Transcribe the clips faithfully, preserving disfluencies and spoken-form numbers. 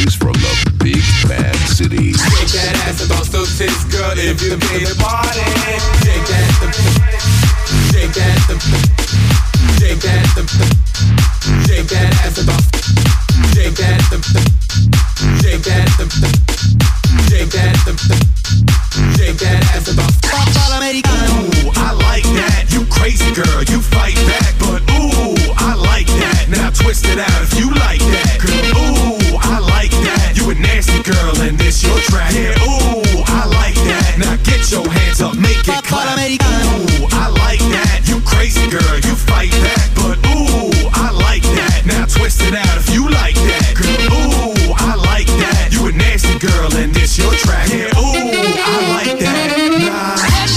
boys from the big bad city. Shake that ass and bounce those tits, girl, if you came to party. Shake that, the, shake that, the, shake that, the, shake that ass and bounce. Shake that, the, shake that, the, shake that, the, shake that ass and bounce. Ooh, I like that. You crazy girl, you fight back, but ooh, I like that. Now twist it out if you like that. Girl, ooh, I like that. You a nasty girl and this your track. Yeah, ooh, I like that. Now get your hands up, make it clap. Ooh, I like that. You crazy girl, you fight back, but ooh, I like that. Now twist it out if you like that. Girl, ooh, I like that. You a nasty girl and this your track. Yeah, ooh, I like that. Nah.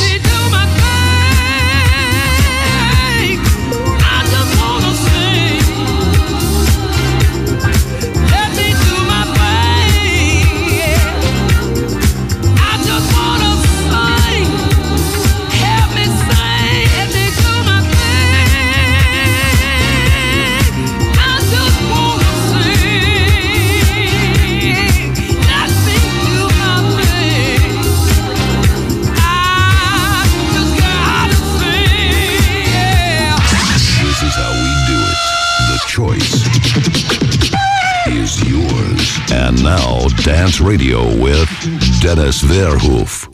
And now, Dance Radio with Dennis Verhoof.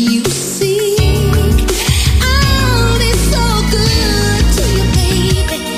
I'll be so good to you, baby.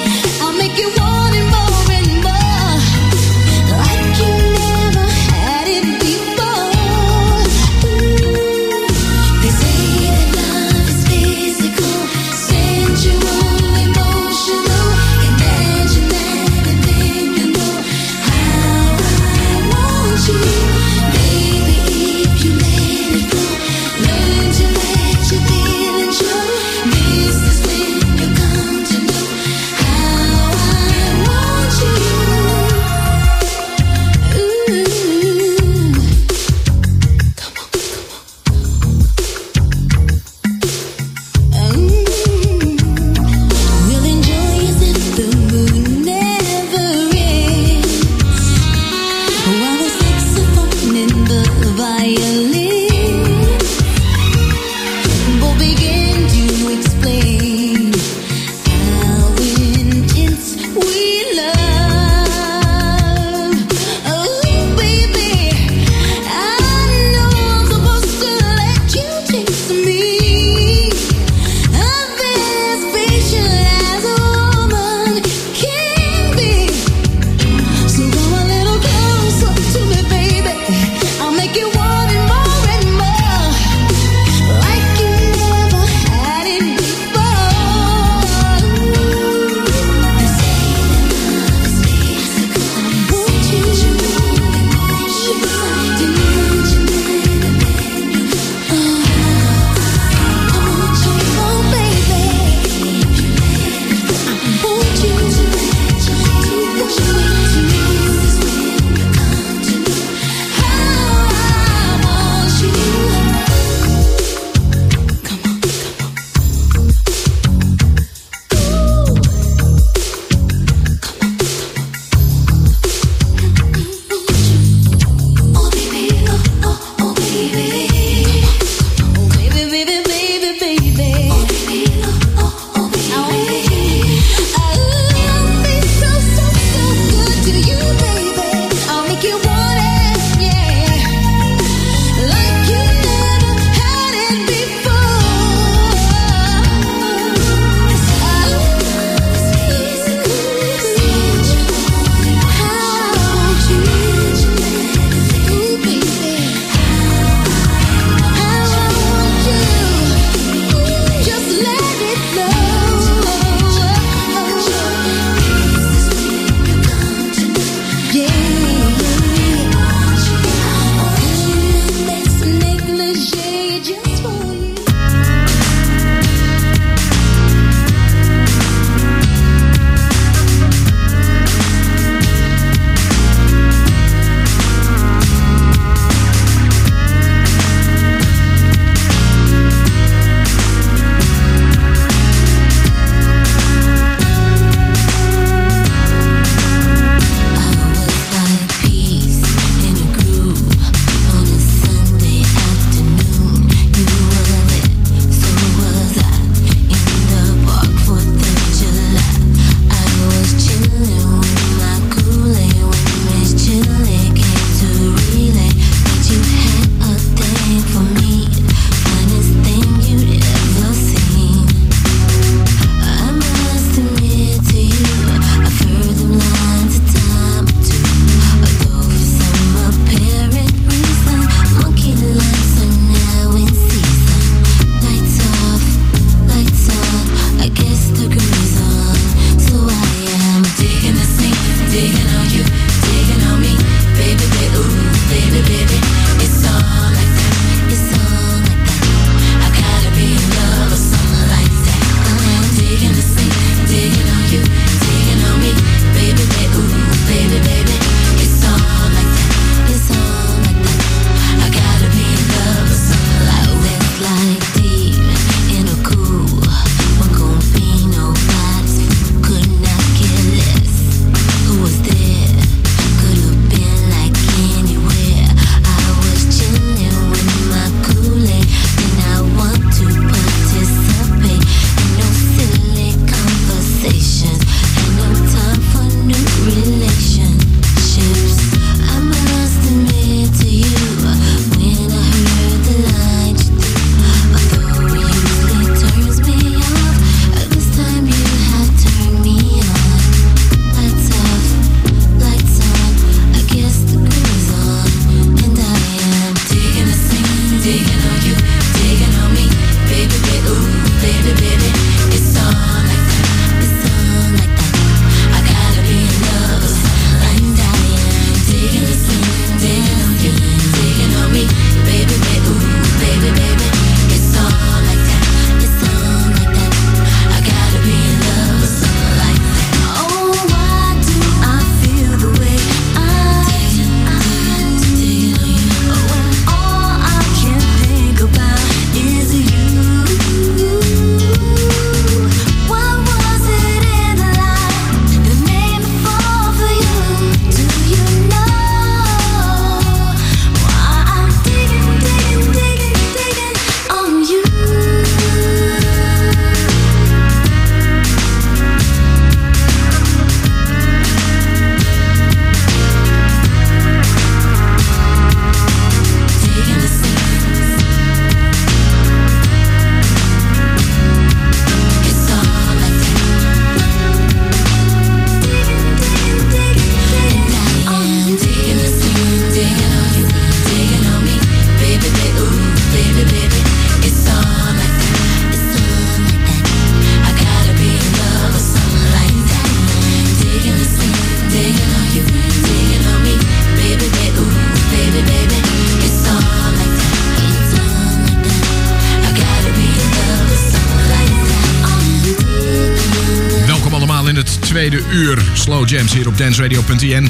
Tweede uur Slow Jams hier op dance radio punt n.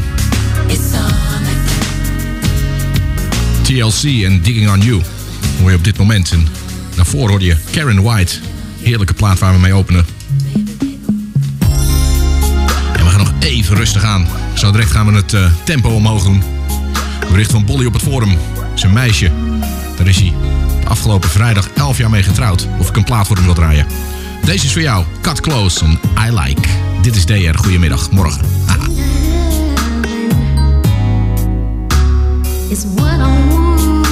T L C en Digging on You hoor je op dit moment. En daarvoor hoorde je Karen White. Heerlijke plaat waar we mee openen. En we gaan nog even rustig aan. Zo direct gaan we het uh, tempo omhoog doen. Bericht van Bolly op het forum. Zijn meisje. Daar is hij afgelopen vrijdag elf jaar mee getrouwd. Of ik een plaat voor hem wil draaien. Deze is voor jou. Cut Close en I Like. Dit is D R. Goedemiddag. Morgen. Haha. It's what I want.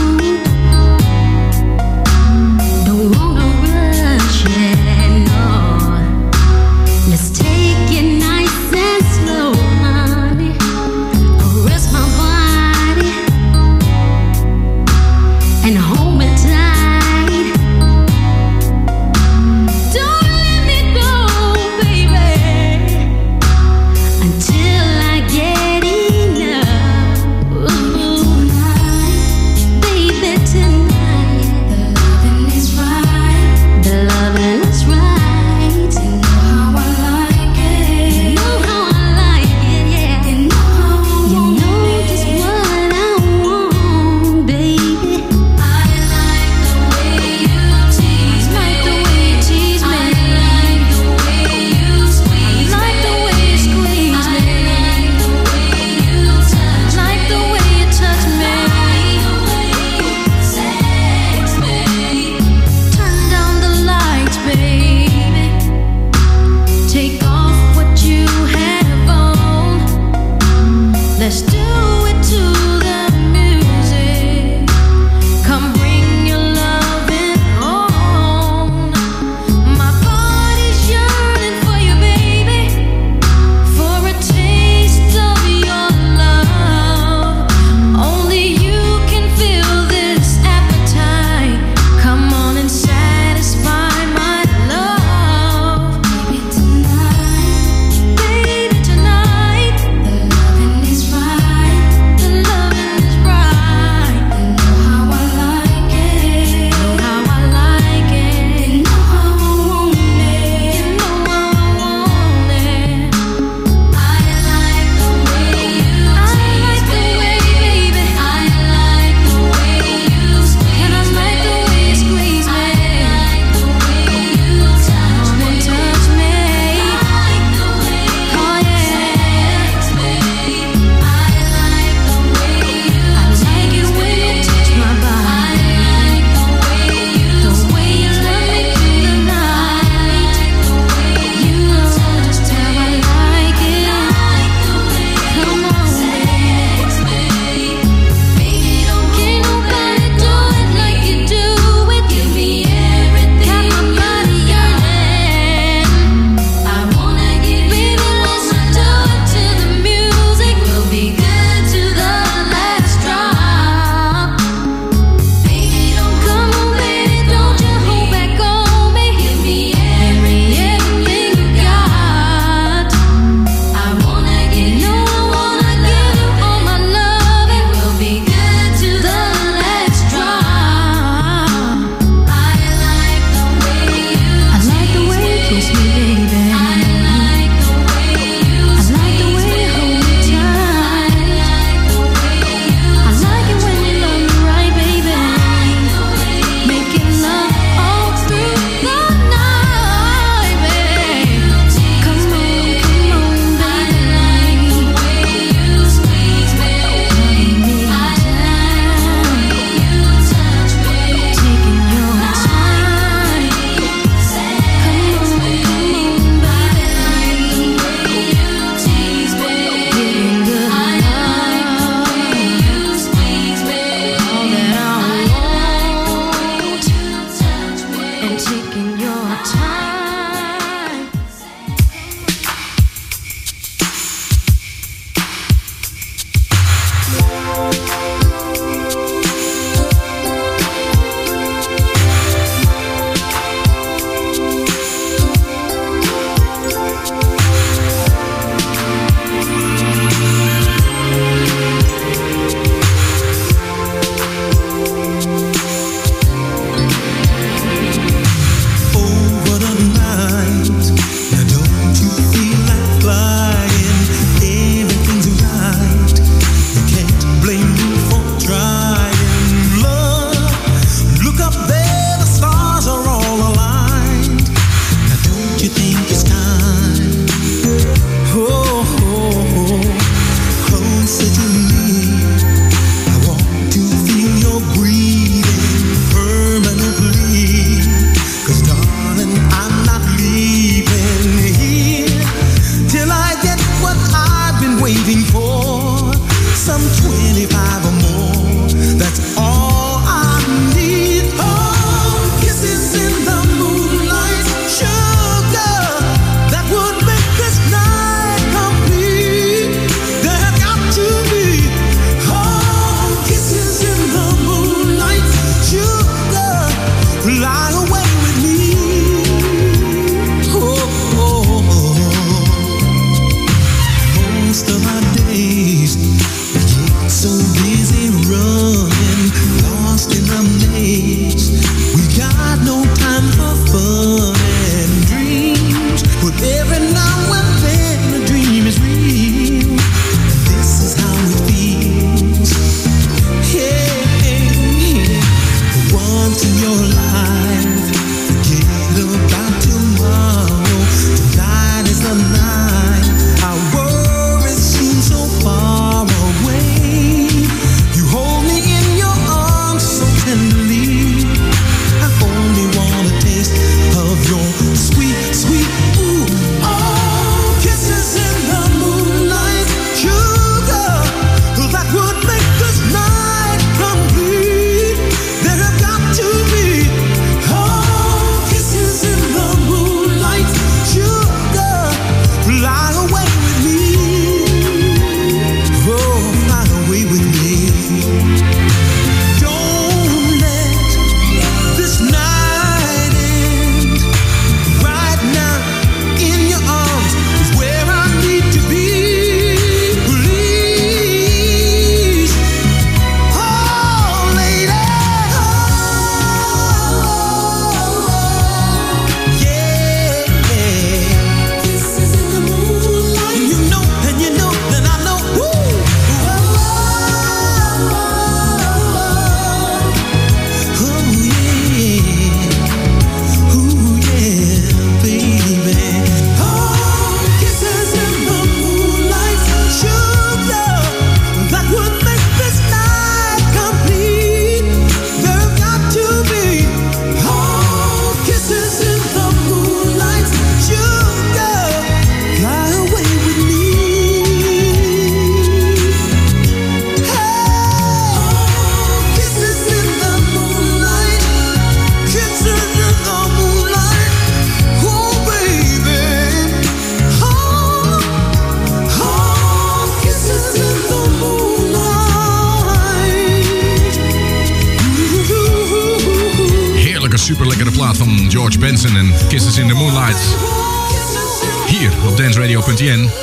Don't wanna rush it, no. Let's take it nice and slow, honey. I'll rest my body and hold me tight. Don't let me go, baby, until I get enough. Ooh. super lekkere plaat van George Benson en Kisses in the Moonlight. Hier op dance radio punt i n.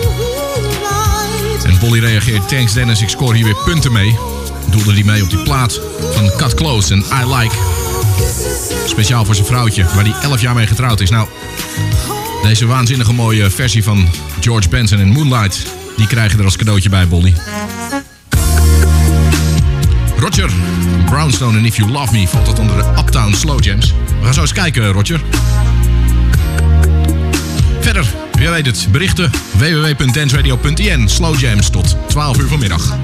En Bolly reageert: thanks Dennis, ik scoor hier weer punten mee. Doelde hij mee op die plaat van Cut Close en I Like. Speciaal voor zijn vrouwtje, waar hij elf jaar mee getrouwd is. Nou, deze waanzinnige mooie versie van George Benson en Moonlight, die krijg je er als cadeautje bij, Bolly. Roger Brownstone en If You Love Me valt dat onder de Uptown Slow Jams. We gaan zo eens kijken, Roger. Verder, wie weet het, berichten w w w punt dance radio punt i n. Slow Jams tot twaalf uur vanmiddag.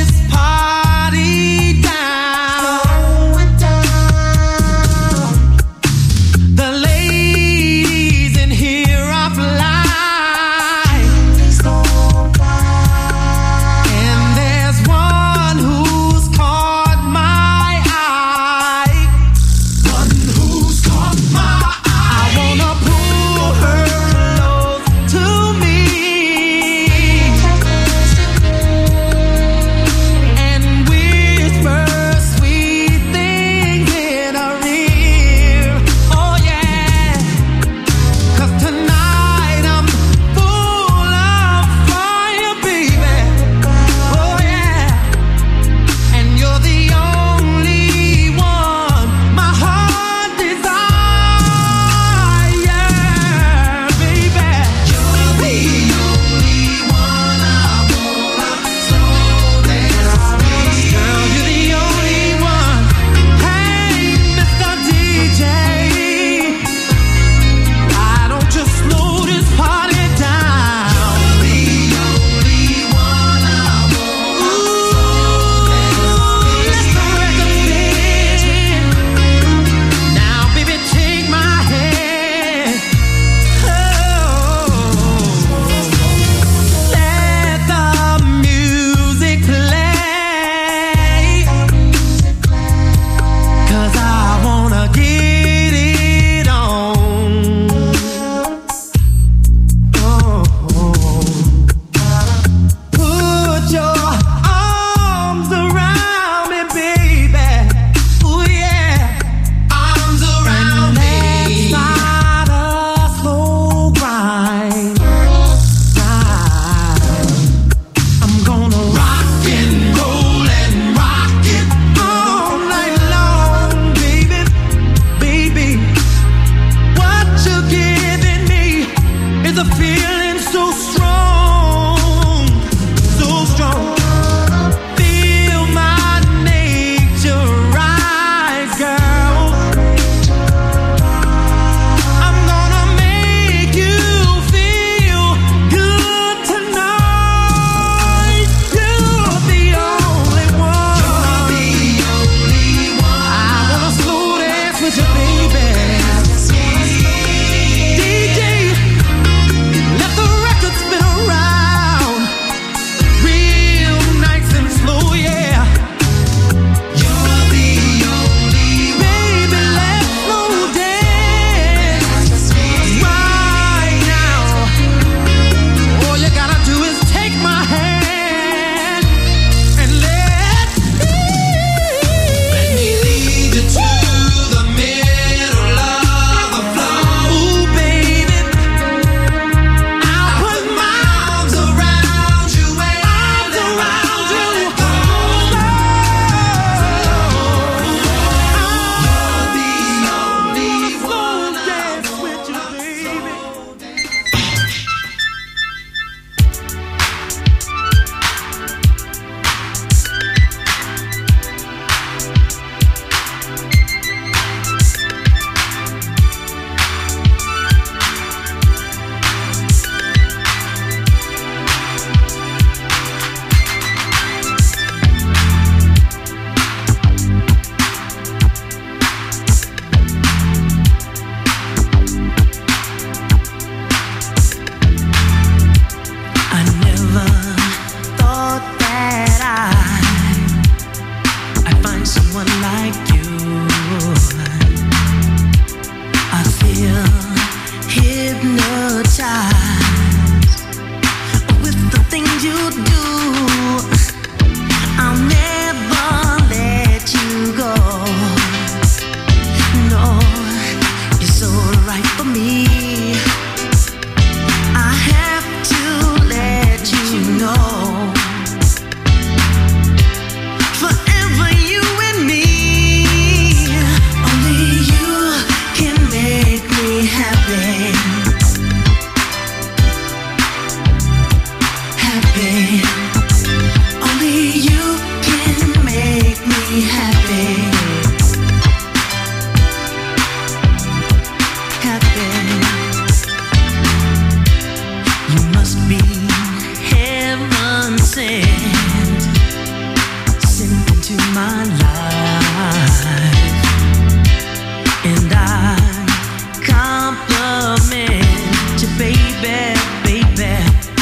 Slow it down. someone like you. I feel hypnotized with the things you do. I'll never let you go. No, you're so right for me. I have to let you know. Forever you and me. Only you can make me happy. Happy. Only you can make me happy. Happy. You must be heaven sent, sent into my life, and I compliment you, baby, baby.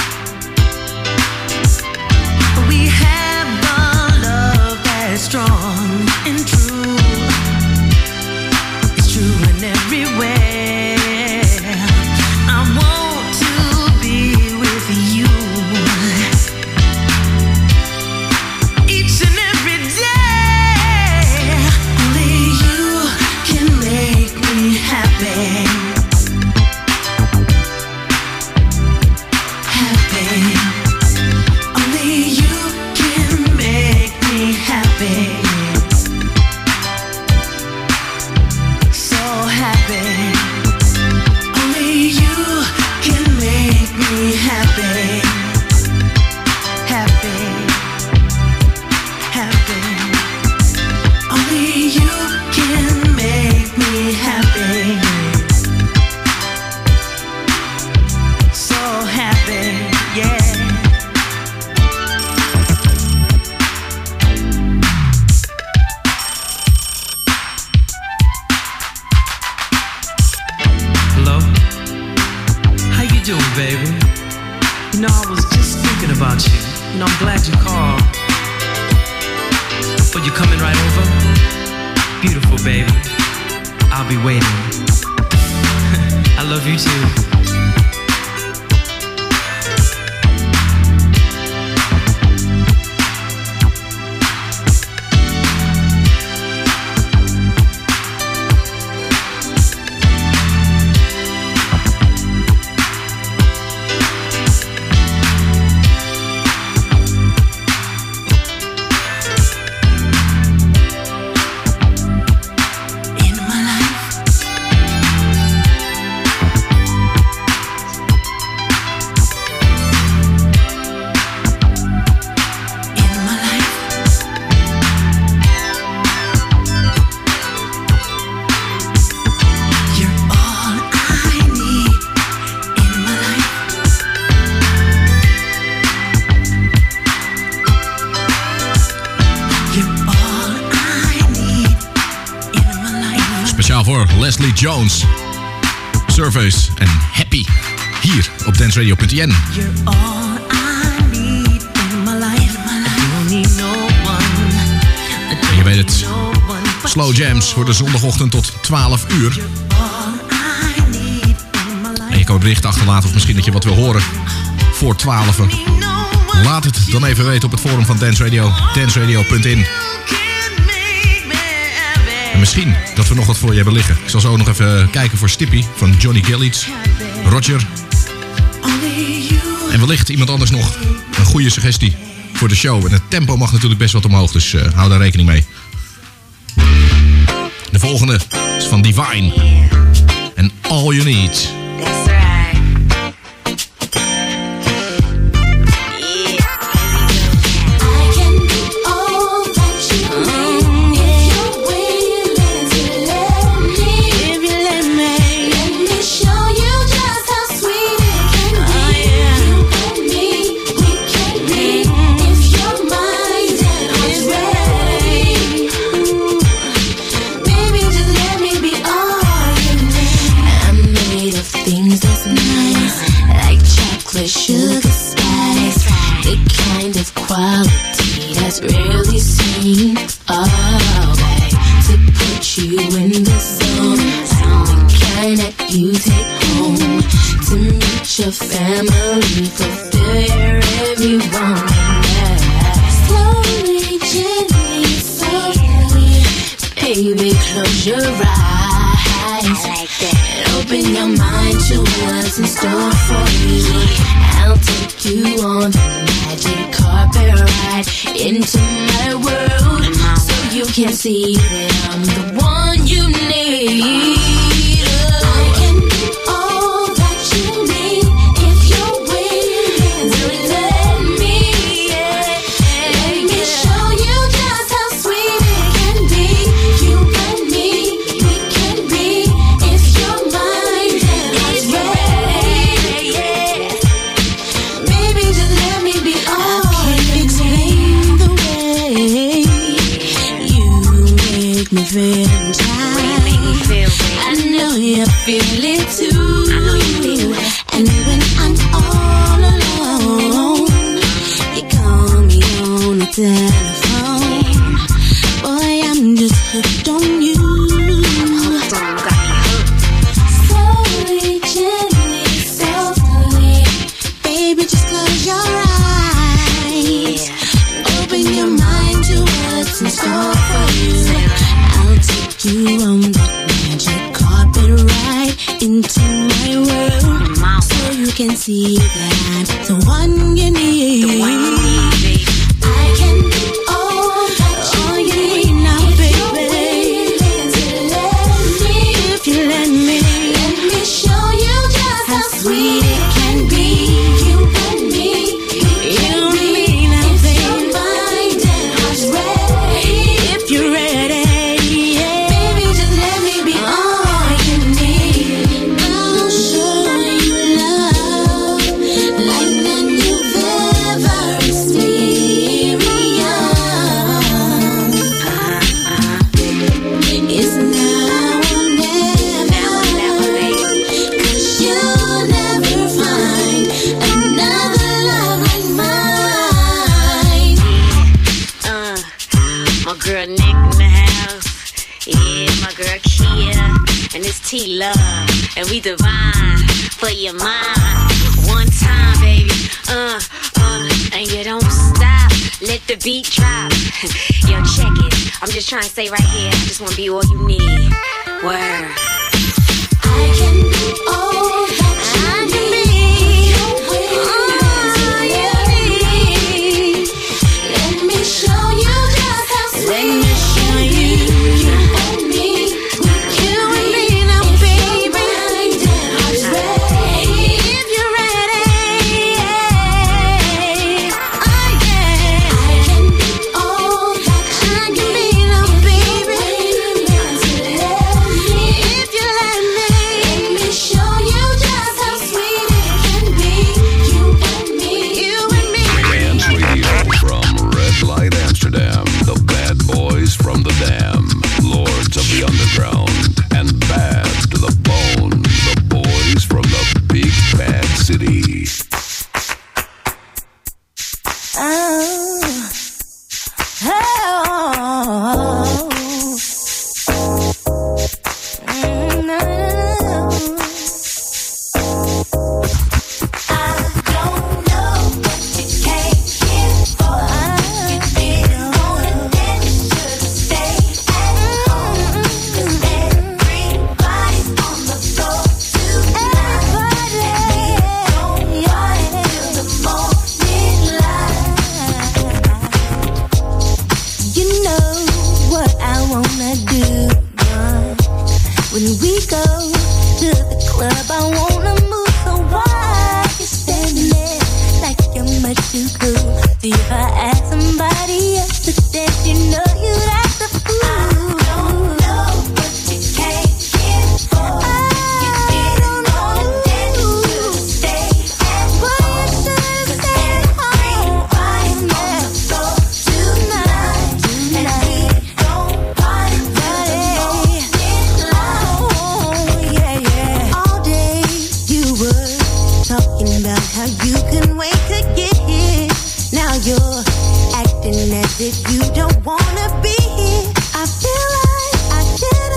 We have a love that's strong and true. It's true in every way. I want to be with you each and every day. Only you can make me happy. Happy. Only you can make me happy. So happy. Only you can make me happy. Happy. Happy. Only you can make me happy. So happy, yeah. Hello? How you doing, baby? You know, I was just thinking about you. You know, I'm glad you called. But you coming right over? Beautiful, baby. I'll be waiting. I love you too. In my life, in my life, you're all I need. In my life, you're all I need. In my life. Speciaal voor Leslie Jones. Surface en Happy. Hier op dance radio punt n. You're all I need in my life. I don't need no one. I don't Je weet het. need no one but Slow jams voor de zondagochtend tot twaalf uur. you're all I need in my life. En je kan een bericht achterlaten of misschien dat je wat wil horen voor twaalf. Need no one Laat het dan even weten op het forum van Dance Radio. dance radio punt n. who can make me happy. En misschien dat we nog wat voor je hebben liggen. Ik zal zo nog even kijken voor Stippy van Johnny Gillits, Roger. Only you. En wellicht iemand anders nog een goede suggestie voor de show. En het tempo mag natuurlijk best wat omhoog, dus uh, hou daar rekening mee. De volgende is van Divine. En All You Need. That's right. I can be all that you need if you're willing to let me. If you let me, let me show you just how sweet it can be. You and me, we can be. If your mind and heart's ready, baby, just let me be all you need. I'm made of things that's nice, like chocolate, sugar, spice, the kind of quality that's rarely seen. Oh, you in the zone. I'm the kind that you take home to meet your family, fulfill your every want. Slowly, gently, softly, baby, close your eyes. I like that. And open your mind to what's in store for you. I'll take you on the magic carpet ride into my world, so you can see that I'm the one you need. I can be all that you need if you're willing to let me. Yeah. Let me show you just how sweet it can be. You and me, we can be if you're mine and I'm ready. Yeah. Baby, just let me be all. I can't explain the way you make me feel inside. I know you feel it too. And when I'm all alone, you call me on the telephone. Boy, I'm just hooked on you. Slowly, gently, softly, baby, just close your eyes. Open your mind to what's in store for you. I'll take you on that magic carpet ride into my world, so you can see that I'm the one you need. The one you need, baby. I can be all that you need now, baby. If you let me, let me show you just how sweet it can be. You and me, you and me now, baby. If you're mine, then I'm ready. If you're ready, yeah. Baby, just let me be all you need. I'll show you love like none you've ever experienced. It's now or never, 'cause you'll never find another love like mine. Uh, my girl Nick in the house. Yeah, my girl Kia. And it's T-Love. And we divine for your mind. One time, baby. Uh, uh, and you don't stop. Let the beat drop. Yo, check it. I'm just trying to say right here, I just want to be all you need. Word. I can be all that you need. All you need. Let me show you just how sweet. Let me show you. You and me, we can be. Now, baby, I'm ready. If you're ready, yeah. Oh yeah. I can be all that you need. Now, baby, if you let me, let me show you just how sweet it can be. You and me, you and me. Dance Radio from Red Light Amsterdam. The bad boys from the Dam. Lords of the Underground. And bad to the bone. The boys from the Big Bad City. Oh, oh, mm, no. I don't know what you came here for. You didn't wanna dance, should've stayed at home. 'Cause everybody's on the floor tonight. Don't party till the morning light. You know what I wanna do, boy. When we go to the club, I wanna move. So why you standing there like you're much too cool? See, if I ask somebody else to dance, you know you'd act the fool. I don't know what you came here for. You didn't wanna dance, you should've stayed at home. 'Cause everybody's on the floor tonight. And we don't party till the morning light. Oh, yeah, yeah. All day you were talking about how you couldn't wait to get here. Now you're acting as if you don't wanna be here. I feel like I should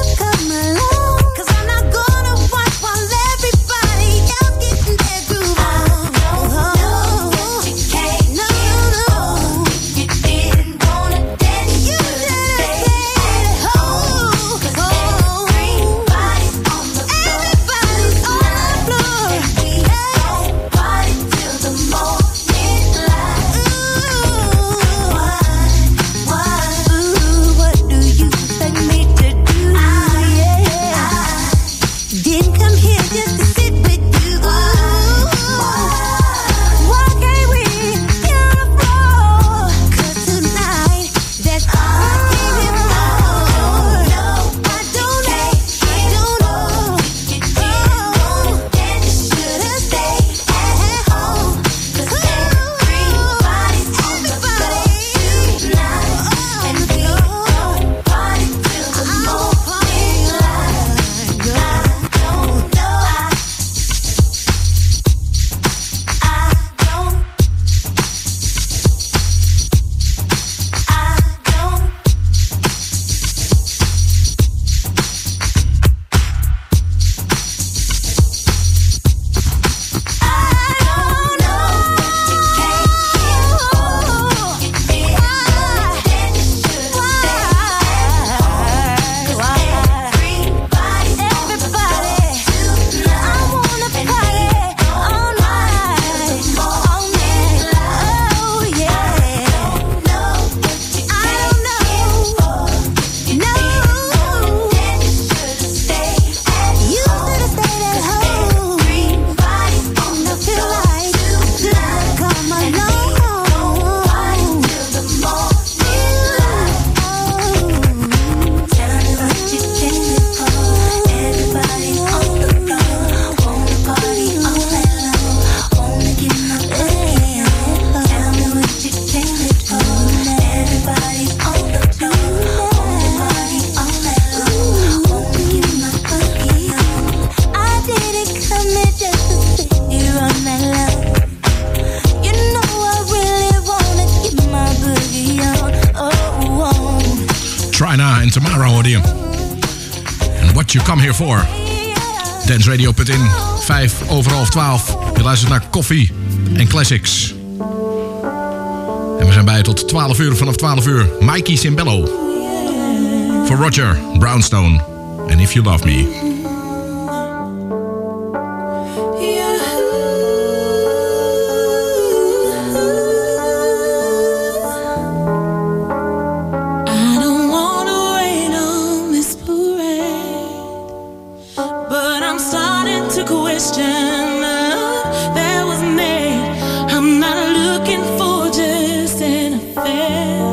en Tamara hoorde je. And What You Come Here For. danceradio punt in, vijf over half twaalf. Je luistert naar Koffie en Classics. En we zijn bij je tot twaalf uur. Vanaf twaalf uur Mikey Cimbello. Voor Roger Brownstone. And If You Love Me.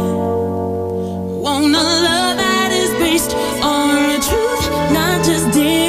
Just did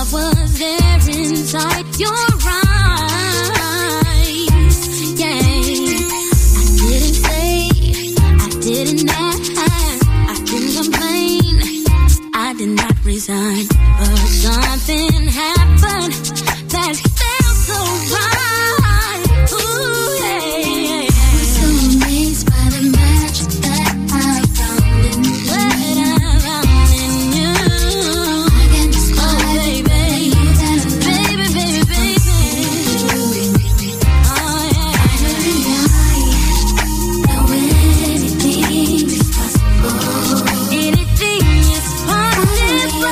was there inside your eyes. Yeah, I didn't say, I didn't ask, I didn't complain, I did not resign, but something happened that felt so right. Ooh, yeah, yeah. I was so amazed by the magic that I found in you. What I found in you. I can't describe it, baby. Baby, baby, baby. Oh, yeah. Finally, I know anything is possible. Anything is possible.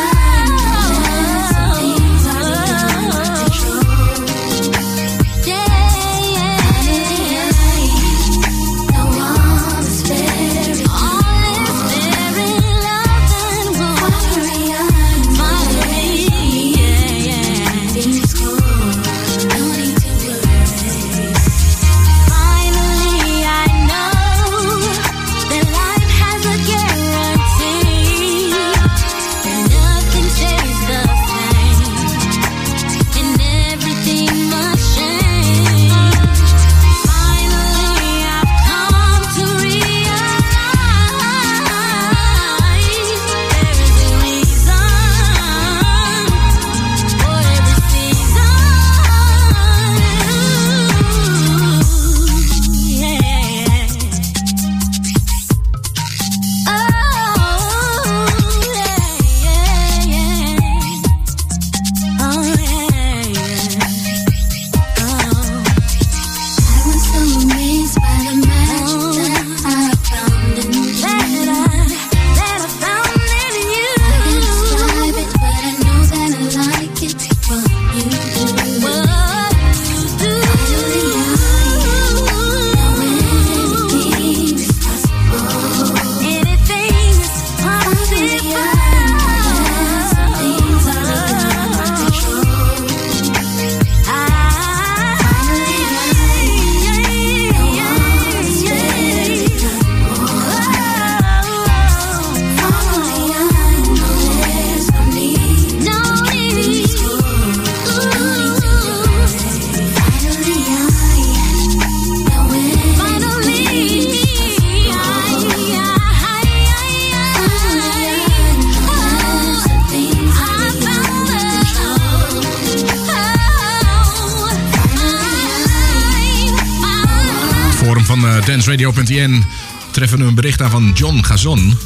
danceradio punt i n treffen we een bericht aan van John Gazon.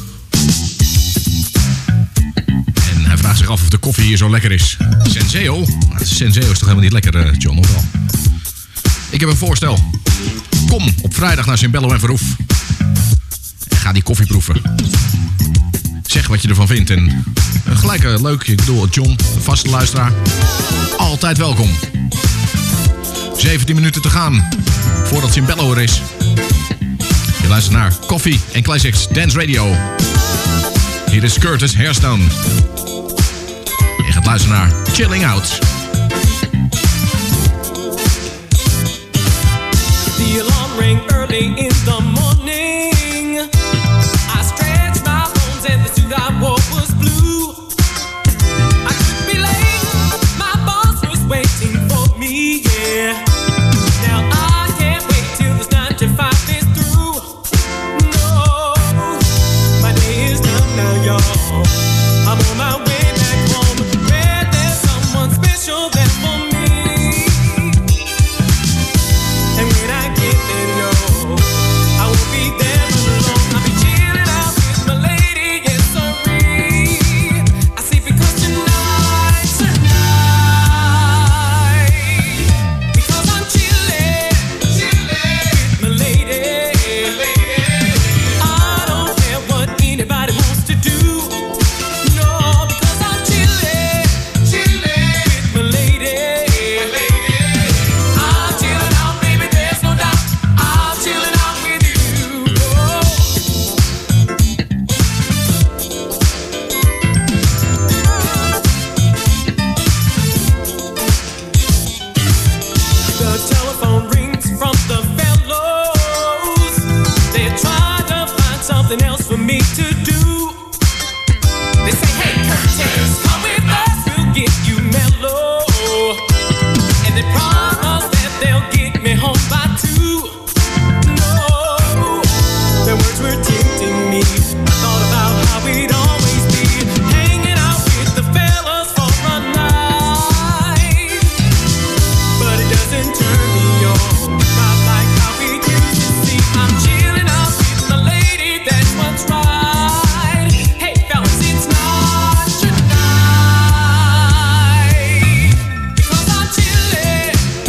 En hij vraagt zich af of de koffie hier zo lekker is. Senseo? Senseo is toch helemaal niet lekker, uh, John, of wel? Ik heb een voorstel. Kom op vrijdag naar Cimbello en Verhoef. En ga die koffie proeven. Zeg wat je ervan vindt. En uh, gelijk uh, leuk, ik bedoel John, de vaste luisteraar. Altijd welkom. zeventien minuten te gaan voordat Cimbello er is. Je luistert naar Coffee en Classics Dance Radio. Hier is Curtis Hairstone. Je gaat luisteren naar Chilling Out. The alarm rang early in the morning. I stretched my bones and the suit I wore was blue. I could be late, my boss was waiting for me, yeah. Now I can't wait till this nine to five is through. No, my day is done now, y'all. I'm on my way back home. Where there's someone special there for me. And when I get there, no, I won't be there for long. I'll be chilling out with my lady, yes, sorry. I see because tonight, tonight, because I'm chilling, chilling with my lady, my lady. I don't care what anybody wants to do. No, because I'm chilling, chilling with my lady, my lady. I'm chilling out, baby, there's no doubt. I'm chilling out with you. Oh. The telephone rings from the fellows. They're trying to find something else for me to do. They say, hey, Curtis, come with us, we'll get you mellow. they promise that they'll get me home by two. No, their words were tempting me. I thought about how we'd always be hanging out with the fellas for a night. But it doesn't turn me on, not like how we used to see. I'm chilling out with the lady, that's what's right. Hey fellas, it's not your night. Because I'm chilling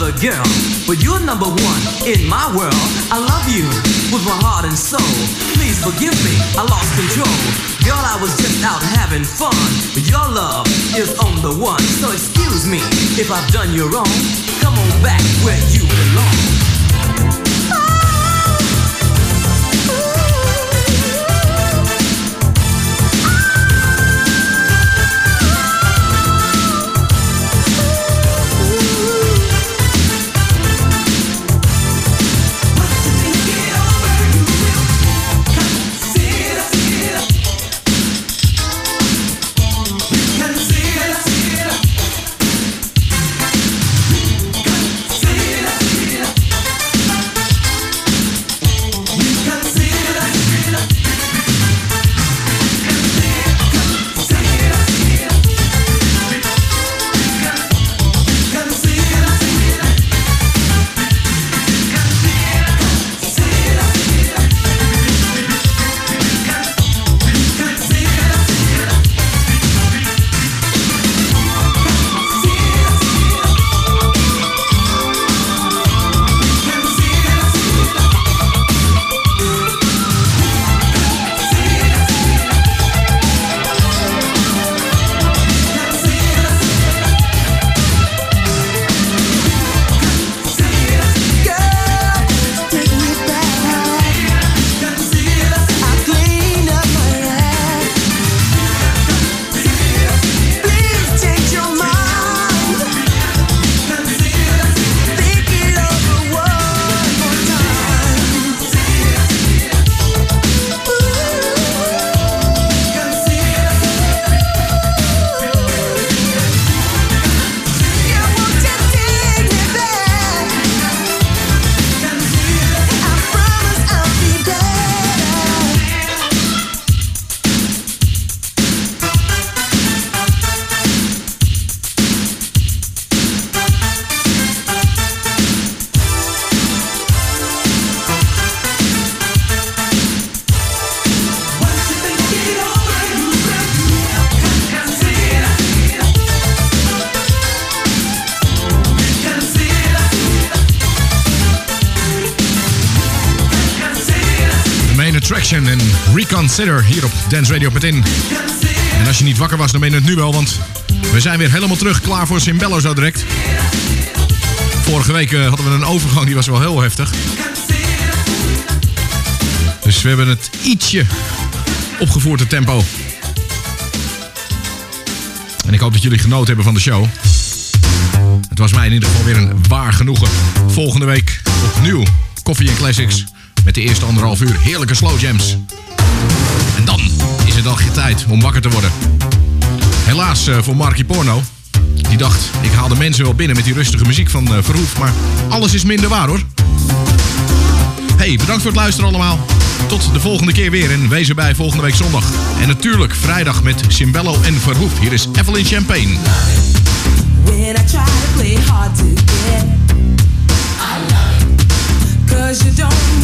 another girl, but you're number one in my world. I love you with my heart and soul. Please forgive me, I lost control. Girl, I was just out having fun, but your love is on the one. So excuse me if I've done you wrong. Come on back where you belong. Traction en Reconsider hier op dance radio punt in. En als je niet wakker was, dan ben je het nu wel, want we zijn weer helemaal terug, klaar voor Cimbello zo direct. Vorige week uh, hadden we een overgang, die was wel heel heftig. Dus we hebben het ietsje opgevoerd, het tempo. En ik hoop dat jullie genoten hebben van de show. Het was mij in ieder geval weer een waar genoegen. Volgende week opnieuw Koffie en Classics. Met de eerste anderhalf uur heerlijke slow jams. En dan is het al geen tijd om wakker te worden. Helaas uh, voor Marky Porno. Die dacht, ik haal de mensen wel binnen met die rustige muziek van uh, Verhoef. Maar alles is minder waar hoor. Hey, bedankt voor het luisteren allemaal. Tot de volgende keer weer en wees erbij volgende week zondag. En natuurlijk vrijdag met Cimbello en Verhoef. Hier is Evelyn Champagne. When I try to play hard to get, I love it. 'Cause you don't